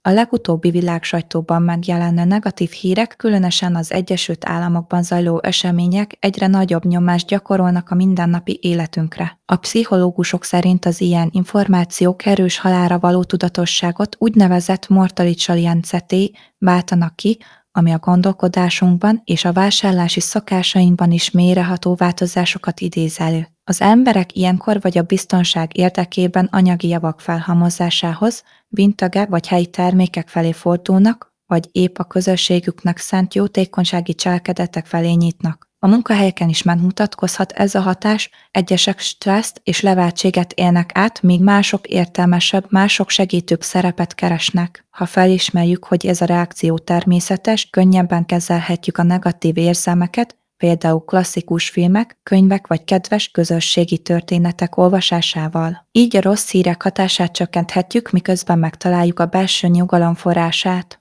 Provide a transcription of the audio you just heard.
A legutóbbi világsajtóban megjelenő negatív hírek, különösen az Egyesült Államokban zajló események egyre nagyobb nyomást gyakorolnak a mindennapi életünkre. A pszichológusok szerint az ilyen információk erős halálra való tudatosságot, úgynevezett mortalitsalienceti váltanak ki, ami a gondolkodásunkban és a vásárlási szokásainkban is mélyreható változásokat idéz elő. Az emberek ilyenkor vagy a biztonság érdekében anyagi javak felhalmozásához, vintage vagy helyi termékek felé fordulnak, vagy épp a közösségüknek szánt jótékonysági cselekedetek felé nyitnak. A munkahelyeken is megmutatkozhat ez a hatás, egyesek stresszt és leváltséget élnek át, míg mások értelmesebb, mások segítőbb szerepet keresnek. Ha felismerjük, hogy ez a reakció természetes, könnyebben kezelhetjük a negatív érzelmeket, például klasszikus filmek, könyvek vagy kedves közösségi történetek olvasásával. Így a rossz hírek hatását csökkenthetjük, miközben megtaláljuk a belső nyugalom forrását.